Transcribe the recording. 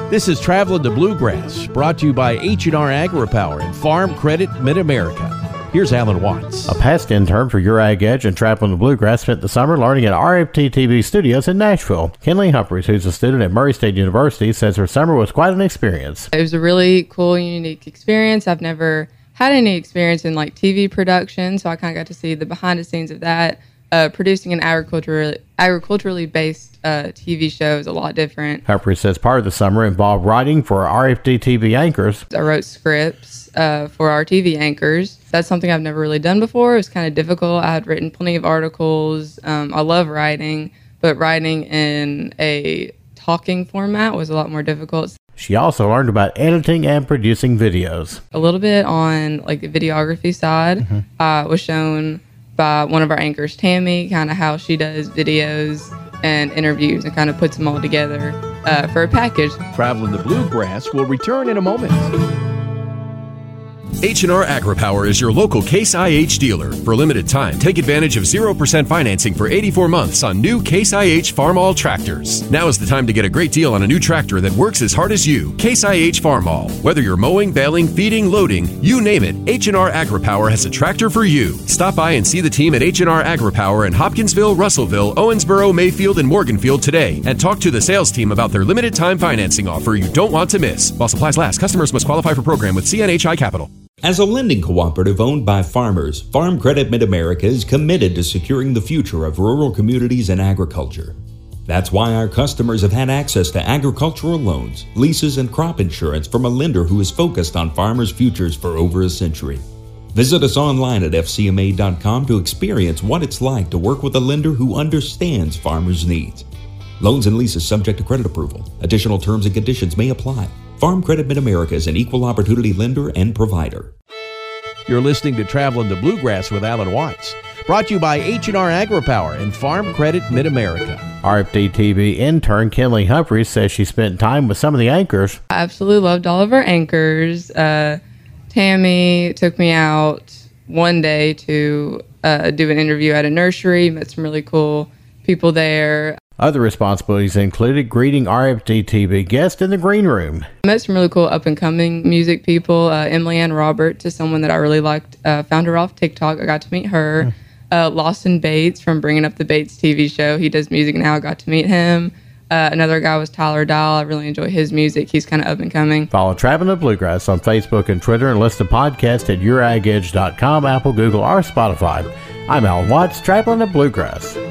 This is Traveling the Bluegrass, brought to you by H&R AgriPower and Farm Credit Mid-America. Here's Alan Watts. A past intern for Your Ag Edge and Traveling the Bluegrass spent the summer learning at RFT TV Studios in Nashville. Kinley Humphreys, who's a student at Murray State University, says her summer was quite an experience. It was a really cool, unique experience. I've never had any experience in TV production, so I kind of got to see the behind the scenes of that. Producing an agriculturally based TV show is a lot different. Humphreys says part of the summer involved writing for RFD TV anchors. I wrote scripts for our TV anchors. That's something I've never really done before. It was kind of difficult. I had written plenty of articles. I love writing, but writing in a talking format was a lot more difficult. She also learned about editing and producing videos. A little bit on the videography side. Was shown by one of our anchors, Tammy, kind of how she does videos and interviews and kind of puts them all together for a package. Traveling the Bluegrass will return in a moment. H&R AgriPower is your local Case IH dealer. For a limited time, take advantage of 0% financing for 84 months on new Case IH Farmall tractors. Now is the time to get a great deal on a new tractor that works as hard as you. Case IH Farmall. Whether you're mowing, baling, feeding, loading, you name it, H&R AgriPower has a tractor for you. Stop by and see the team at H&R AgriPower in Hopkinsville, Russellville, Owensboro, Mayfield, and Morganfield today, and talk to the sales team about their limited time financing offer you don't want to miss. While supplies last, customers must qualify for program with CNHI Capital. As a lending cooperative owned by farmers, Farm Credit Mid-America is committed to securing the future of rural communities and agriculture. That's why our customers have had access to agricultural loans, leases, and crop insurance from a lender who is focused on farmers' futures for over a century. Visit us online at fcma.com to experience what it's like to work with a lender who understands farmers' needs. Loans and leases subject to credit approval. Additional terms and conditions may apply. Farm Credit Mid-America is an equal opportunity lender and provider. You're listening to Traveling the Bluegrass with Alan Watts, brought to you by H&R AgriPower and Farm Credit Mid-America. RFD TV intern Kinley Humphreys says she spent time with some of the anchors. I absolutely loved all of our anchors. Tammy took me out one day to do an interview at a nursery, met some really cool people there. Other responsibilities included greeting RFD TV guests in the green room. I met some really cool up-and-coming music people. Emily Ann Roberts is someone that I really liked. Found her off TikTok. I got to meet her. Lawson Bates from Bringing Up the Bates TV show. He does music now. I got to meet him. Another guy was Tyler Dial. I really enjoy his music. He's kind of up-and-coming. Follow Traveling the Bluegrass on Facebook and Twitter and listen to podcasts at youragedge.com, Apple, Google, or Spotify. I'm Alan Watts, Traveling the Bluegrass.